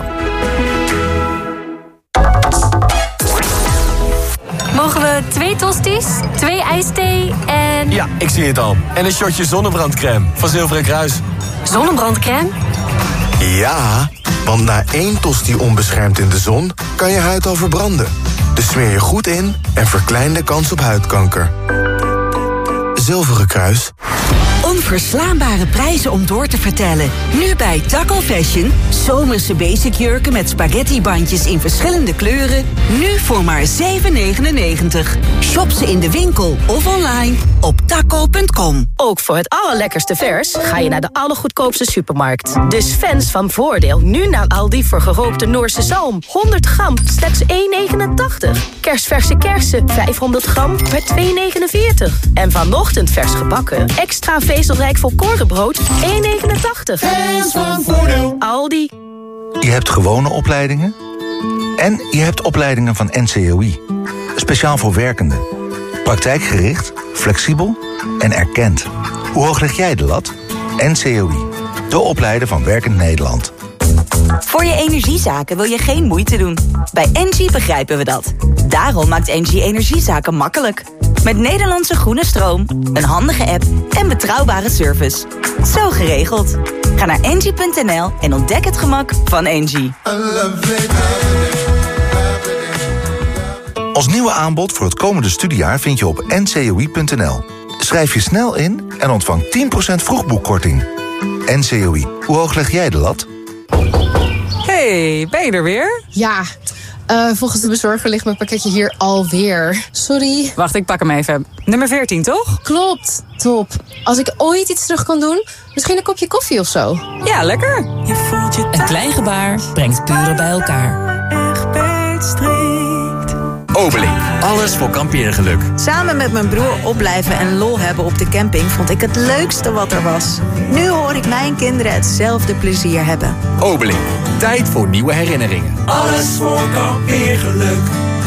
Mogen we 2 tosti's, 2 ijsthee en... Ja, ik zie het al. En een shotje zonnebrandcrème van Zilveren Kruis. Zonnebrandcrème? Ja, want na 1 tosti onbeschermd in de zon kan je huid al verbranden. Dus smeer je goed in en verklein de kans op huidkanker. Zilveren Kruis. Onverslaanbare prijzen om door te vertellen. Nu bij Taco Fashion. Zomerse basic jurken met spaghettibandjes in verschillende kleuren. Nu voor maar €7,99. Shop ze in de winkel of online op taco.com. Ook voor het allerlekkerste vers ga je naar de allergoedkoopste supermarkt. Dus fans van Voordeel nu naar Aldi voor gerookte Noorse zalm. 100 gram, slechts €1,89. Kerstverse kersen, 500 gram, per €2,49. En vanochtend vers gebakken, extra vezelrijk volkorenbrood, €1,89. Fans van Voordeel. Aldi. Je hebt gewone opleidingen en je hebt opleidingen van NCOI. Speciaal voor werkenden. Praktijkgericht, flexibel en erkend. Hoe hoog leg jij de lat? NCOI, de opleider van Werkend Nederland. Voor je energiezaken wil je geen moeite doen. Bij Engie begrijpen we dat. Daarom maakt Engie energiezaken makkelijk. Met Nederlandse groene stroom, een handige app en betrouwbare service. Zo geregeld. Ga naar engie.nl en ontdek het gemak van Engie. Ons nieuwe aanbod voor het komende studiejaar vind je op ncoi.nl. Schrijf je snel in en ontvang 10% vroegboekkorting. NCOI, hoe hoog leg jij de lat? Hey, ben je er weer? Ja, volgens de bezorger ligt mijn pakketje hier alweer. Sorry. Wacht, ik pak hem even. Nummer 14, toch? Klopt, top. Als ik ooit iets terug kan doen, misschien een kopje koffie of zo. Ja, lekker. Een klein gebaar brengt buren bij elkaar. Obelink, alles voor kampeergeluk. Samen met mijn broer opblijven en lol hebben op de camping vond ik het leukste wat er was. Nu hoor ik mijn kinderen hetzelfde plezier hebben. Obelink, tijd voor nieuwe herinneringen. Alles voor kampeergeluk.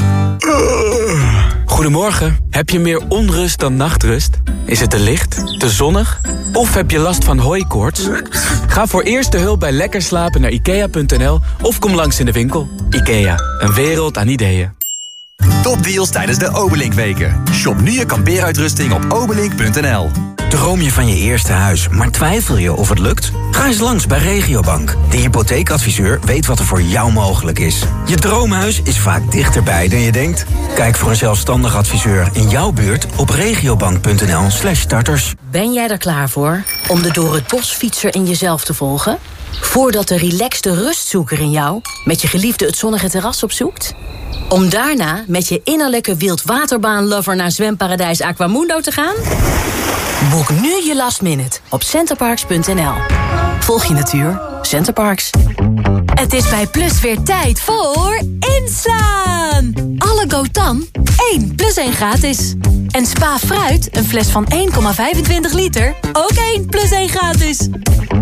Goedemorgen. Heb je meer onrust dan nachtrust? Is het te licht, te zonnig? Of heb je last van hooikoorts? Ga voor eerste hulp bij Lekker Slapen naar IKEA.nl of kom langs in de winkel. IKEA, een wereld aan ideeën. Topdeals tijdens de Obelink-weken. Shop nu je kampeeruitrusting op obelink.nl. Droom je van je eerste huis, maar twijfel je of het lukt? Ga eens langs bij Regiobank. De hypotheekadviseur weet wat er voor jou mogelijk is. Je droomhuis is vaak dichterbij dan je denkt. Kijk voor een zelfstandig adviseur in jouw buurt op regiobank.nl/starters. Ben jij er klaar voor om de door het bos fietser in jezelf te volgen? Voordat de relaxte rustzoeker in jou met je geliefde het zonnige terras opzoekt? Om daarna met je innerlijke wildwaterbaan-lover naar zwemparadijs Aquamundo te gaan? Boek nu je last minute op centerparks.nl. Volg je natuur, Centerparks. Het is bij Plus weer tijd voor inslaan. Alle Gotan 1 + 1 gratis. En Spa Fruit, een fles van 1,25 liter, ook 1 + 1 gratis.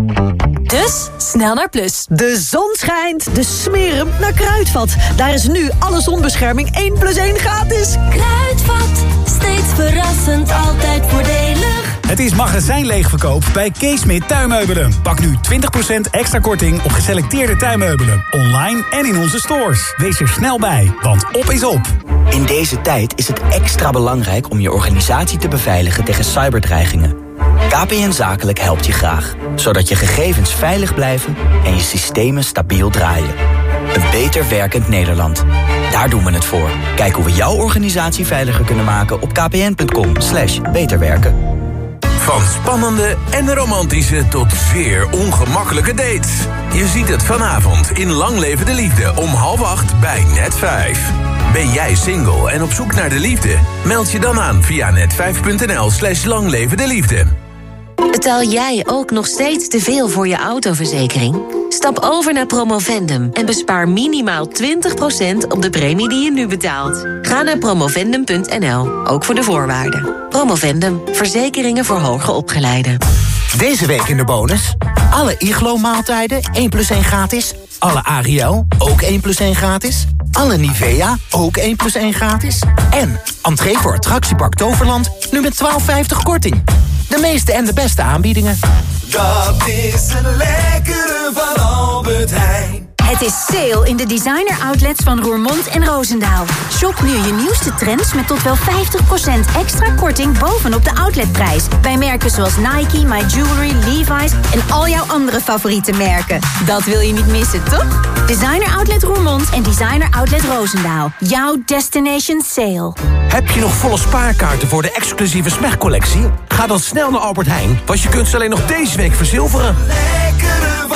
Dus snel naar Plus. De zon schijnt, dus smeer hem naar Kruidvat. Daar is nu alle zonbescherming 1 + 1 gratis. Kruidvat, steeds verrassend, altijd voordelig. Het is magazijnleegverkoop bij Keesmit Tuinmeubelen. Pak nu 20% extra korting op geselecteerde tuinmeubelen. Online en in onze stores. Wees er snel bij, want op is op. In deze tijd is het extra belangrijk om je organisatie te beveiligen tegen cyberdreigingen. KPN Zakelijk helpt je graag, zodat je gegevens veilig blijven en je systemen stabiel draaien. Een beter werkend Nederland. Daar doen we het voor. Kijk hoe we jouw organisatie veiliger kunnen maken op kpn.com/beterwerken. Van spannende en romantische tot zeer ongemakkelijke dates. Je ziet het vanavond in Lang Leven de Liefde om 7:30 bij Net5. Ben jij single en op zoek naar de liefde? Meld je dan aan via net5.nl/langlevendeliefde. Betaal jij ook nog steeds te veel voor je autoverzekering? Stap over naar Promovendum en bespaar minimaal 20% op de premie die je nu betaalt. Ga naar promovendum.nl, ook voor de voorwaarden. Promovendum, verzekeringen voor hoger opgeleiden. Deze week in de bonus. Alle Iglo-maaltijden 1 + 1 gratis. Alle Ariel, ook 1 + 1 gratis. Alle Nivea, ook 1+1 gratis. En entree voor attractiepark Toverland, nu met 12,50 korting. De meeste en de beste aanbiedingen. Dat is het lekkere van Albert Heijn. Het is sale in de designer outlets van Roermond en Roosendaal. Shop nu je nieuwste trends met tot wel 50% extra korting bovenop de outletprijs. Bij merken zoals Nike, My Jewelry, Levi's en al jouw andere favoriete merken. Dat wil je niet missen, toch? Designer Outlet Roermond en Designer Outlet Roosendaal. Jouw destination sale. Heb je nog volle spaarkaarten voor de exclusieve Smeg-collectie? Ga dan snel naar Albert Heijn, want je kunt ze alleen nog deze week verzilveren. Lekkere